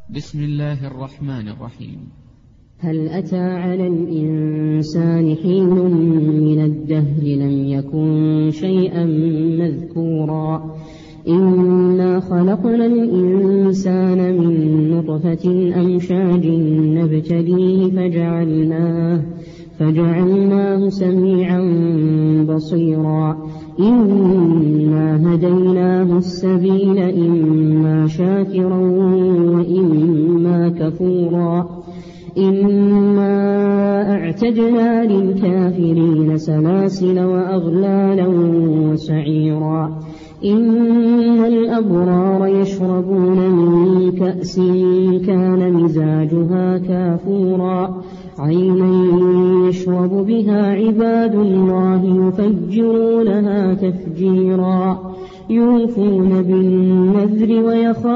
بسم الله الرحمن الرحيم. هل أتى على الإنسان حين من الدهر لم يكن شيئا مذكورا إنا خلقنا الإنسان من نطفة أمشاج نبتليه فجعلناه سميعا بصيرا إنا هديناه السبيل إما شاكرا وإما كفورا إنا أعتدنا للكافرين سلاسل وأغلالا وسعيرا إن الأبرار يشربون من كأس كان مزاجها كافورا عينا يشرب بها عباد الله يفجرونها تفجيرا يوفون بالنذر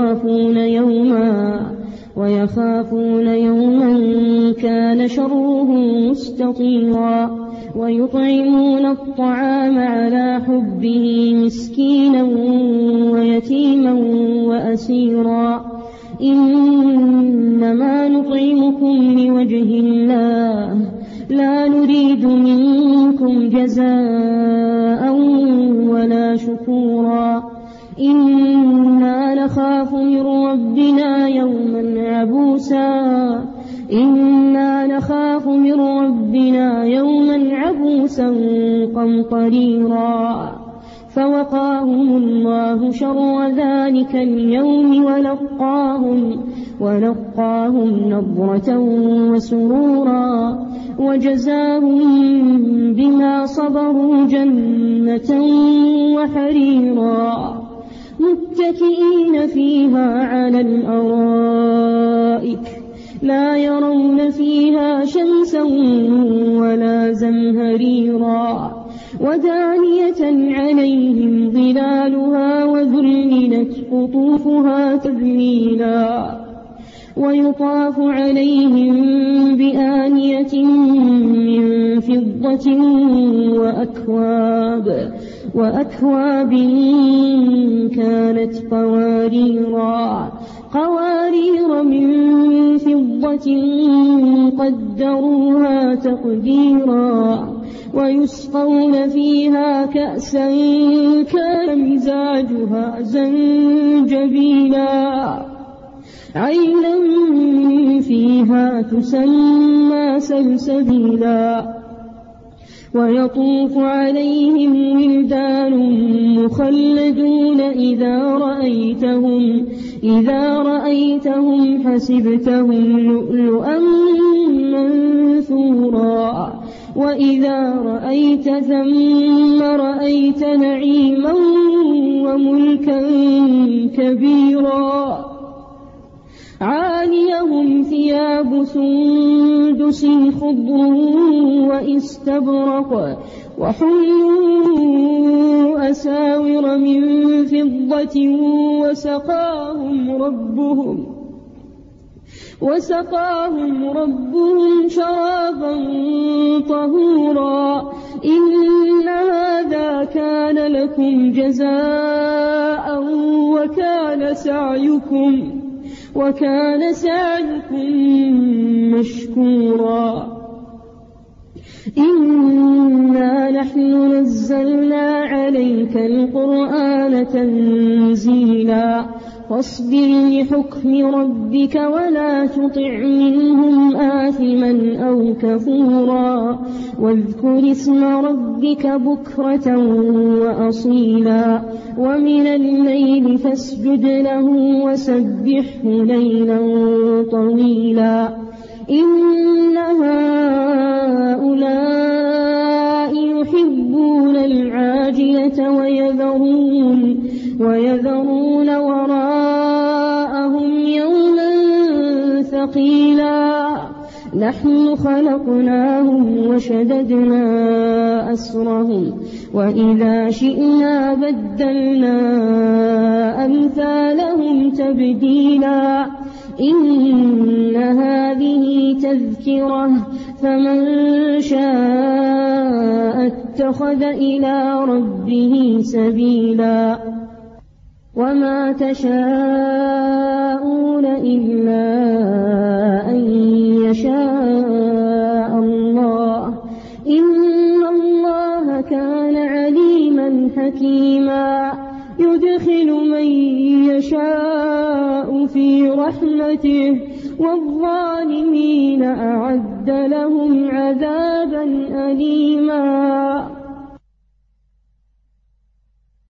ويخافون يوما كان شره مستطيرا ويطعمون الطعام على حبه مسكينا ويتيما وأسيرا إنما نطعمكم لوجه الله لا نريد منكم جزاء ولا شكورا إنا نخاف من ربنا يوما عبوسا قمطريرا فوقاهم الله شر ذلك اليوم ولقاهم نضرة وسرورا وجزاهم بما صبروا جنة وحريرا متكئين فيها على الأرائك لا يرون فيها شمسا ولا زمهريرا ودانية عليهم ظلالها وذللت قطوفها تذليلا ويطاف عليهم بآنية من فضة وأكواب كانت قوارير من فضة قدروها تقديرا ويسقون فيها كأسا كان مزاجها زنجبيلا عينا فيها تسمى سلسبيلا ويطوف عليهم ولدان مخلدون إذا رأيتهم حسبتهم لؤلؤا منثورا وإذا رأيت ثم رأيت نعيما وملكا كبيرا عاليهم ثياب سندس خضر واستبرق وحلوا أساور من فضة وسقاهم ربهم شرابا طهورا إن هذا كان لكم جزاء وكان سعيكم مشكورا إنا نحن نزلنا عليك القرآن تنزيلا فاصبر لحكم ربك ولا تطع منهم آثما أو كفورا واذكر اسم ربك بكرة وأصيلا ومن الليل فاسجد له وسبحه ليلا طويلا إن هؤلاء يحبون العاجلة ويذرون وراءهم يوما ثقيلا نحن خلقناهم وشددنا أسرهم وإذا شئنا بدلنا أمثالهم تبديلا إن هذه تذكرة فمن شاء اتخذ إلى ربه سبيلا وما تشاءون إلا إن الله كان عليما حكيما يدخل من يشاء في رحمته والظالمين أعد لهم عذابا أليما